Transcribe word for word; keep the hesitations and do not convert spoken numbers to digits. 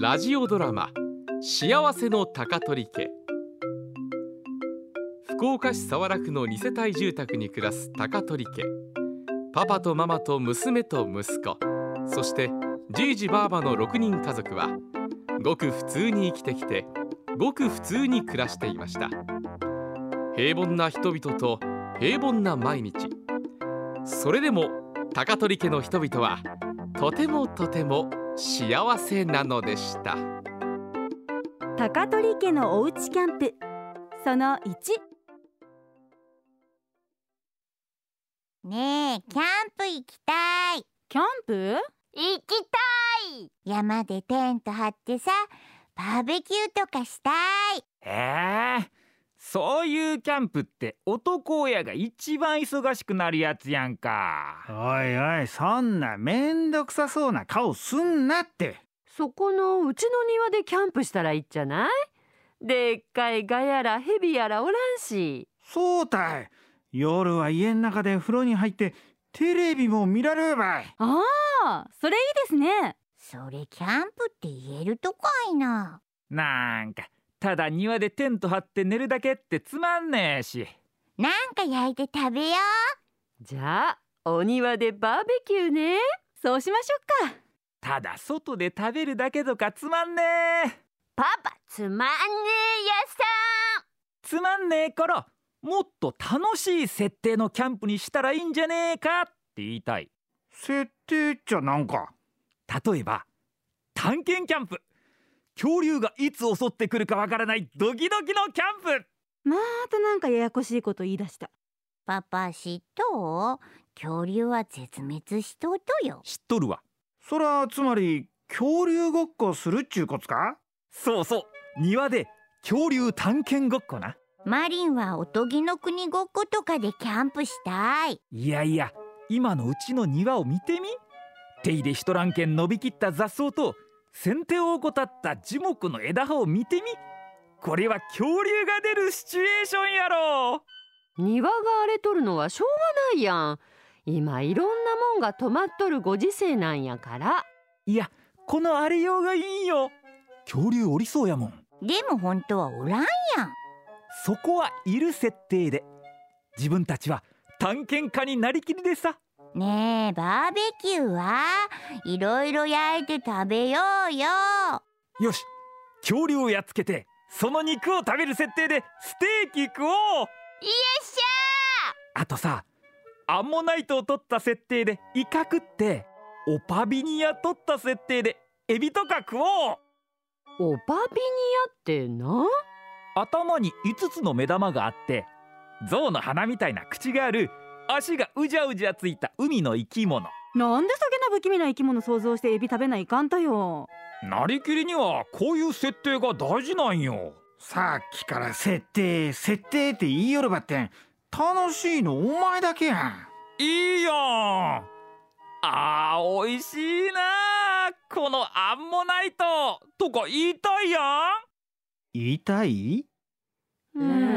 ラジオドラマ幸せの高取家。福岡市早良区のに世帯住宅に暮らす高取家。パパとママと娘と息子、そしてじいじばあばのろくにん家族はごく普通に生きてきて、ごく普通に暮らしていました。平凡な人々と平凡な毎日。それでも高取家の人々はとてもとても幸せなのでした。 高取家のおうちキャンプそのいち。 ねえ、キャンプ行きたい。 キャンプ？ 行きたい。山でテント張ってさ、バーベキューとかしたい。 えー、そういうキャンプって男親が一番忙しくなるやつやんか。 おいおい、そんなめんどくさそうな顔すんなって。 そこのうちの庭でキャンプしたらいいっちゃない？でっかいガやらヘビやらおらんし。 そうたい。夜は家の中で風呂に入ってテレビも見られるばい。 ああ、それいいですね。 それキャンプって言えるとかいな。 なんかただ庭でテント張って寝るだけってつまんねえし。 なんか焼いて食べよう。 じゃあお庭でバーベキューね。 そうしましょうか。 ただ外で食べるだけとかつまんねえ。 パパつまんねえやさん。 つまんねえからもっと楽しい設定のキャンプにしたらいいんじゃねえかって言いたい。 設定っちゃなんか。 例えば探検キャンプ。恐竜がいつ襲ってくるかわからないドキドキのキャンプ。 またなんかややこしいこと言い出した。 パパ知っとう？恐竜は絶滅しとうとよ。 知っとるわ。 そらつまり恐竜ごっこするっちゅうこつか？ そうそう、庭で恐竜探検ごっこな。 マリンはおとぎの国ごっことかでキャンプしたい。 いやいや、今のうちの庭を見てみ。手入れしとらんけん伸びきった雑草と先手を怠った樹木の枝葉を見てみ。これは恐竜が出るシチュエーションやろ。 庭が荒れとるのはしょうがないやん。今いろんなもんが止まっとるご時世なんやから。 いや、この荒れようがいいんよ。恐竜おりそうやもん。 でも本当はおらんやん。 そこはいる設定で、自分たちは探検家になりきりでさ。 ねえ、バーベキューはいろいろ焼いて食べようよ。 よし、恐竜をやっつけてその肉を食べる設定でステーキ食おう。 よっしゃー。 あとさ、アンモナイトを取った設定でイカ食って、オパビニア取った設定でエビとか食おう。 オパビニアってな？ 頭にいつつの目玉があって、象の鼻みたいな口がある、足がうじゃうじゃついた海の生き物。 なんでそげな不気味な生き物想像してエビ食べないかんとよ。 なりきりにはこういう設定が大事なんよ。 さっきから設定設定って言いよるばってん。楽しいのお前だけやん。 いいやん。あー、おいしいなこのアンモナイトとか言いたいやん。 言いたい？ うーん